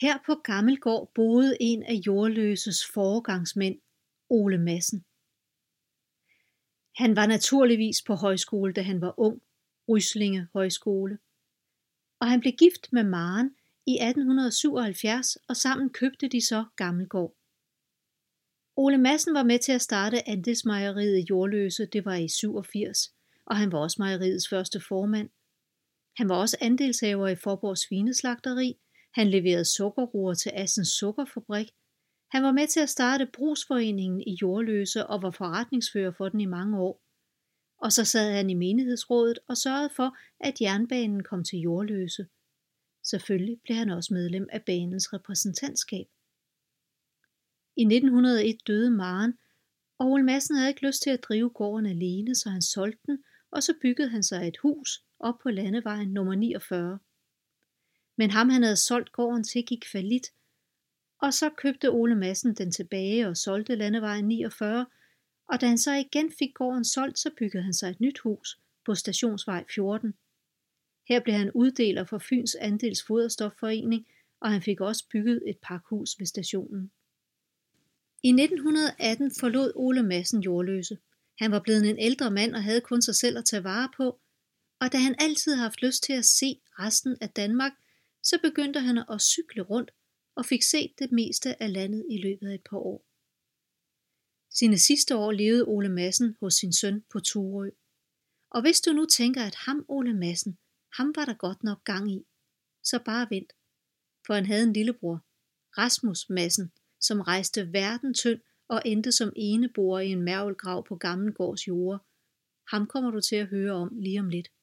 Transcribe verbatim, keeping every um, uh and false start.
Her på Gammelgård boede en af Jordløses foregangsmænd, Ole Madsen. Han var naturligvis på højskole, da han var ung, Ryslinge Højskole, og han blev gift med Maren i atten syvoghalvfjerds, og sammen købte de så Gammelgård. Ole Madsen var med til at starte andelsmejeriet Jordløse, det var i syvogfirs, og han var også mejeriets første formand. Han var også andelshaver i Fåborg Svineslagteri. Han leverede sukkerroer til Assens Sukkerfabrik. Han var med til at starte Brugsforeningen i Jordløse og var forretningsfører for den i mange år. Og så sad han i menighedsrådet og sørgede for, at jernbanen kom til Jordløse. Selvfølgelig blev han også medlem af banens repræsentantskab. I nitten hundrede og en døde Maren, og Ole Madsen havde ikke lyst til at drive gården alene, så han solgte den, og så byggede han sig et hus op på landevejen nummer niogfyrre. Men ham han havde solgt gården til gik fallit, og så købte Ole Madsen den tilbage og solgte landevejen niogfyrre, og da han så igen fik gården solgt, så byggede han sig et nyt hus på Stationsvej fjorten. Her blev han uddeler for Fyns Andels Foderstofforening, og han fik også bygget et pakhus ved stationen. I nitten atten forlod Ole Madsen Jordløse. Han var blevet en ældre mand og havde kun sig selv at tage vare på, og da han altid havde haft lyst til at se resten af Danmark, så begyndte han at cykle rundt og fik set det meste af landet i løbet af et par år. Sine sidste år levede Ole Madsen hos sin søn på Turø. Og hvis du nu tænker, at ham Ole Madsen, ham var der godt nok gang i, så bare vent. For han havde en lillebror, Rasmus Madsen, som rejste verden tynd og endte som eneboer i en mergelgrav på Gammelgårds jorder. Ham kommer du til at høre om lige om lidt.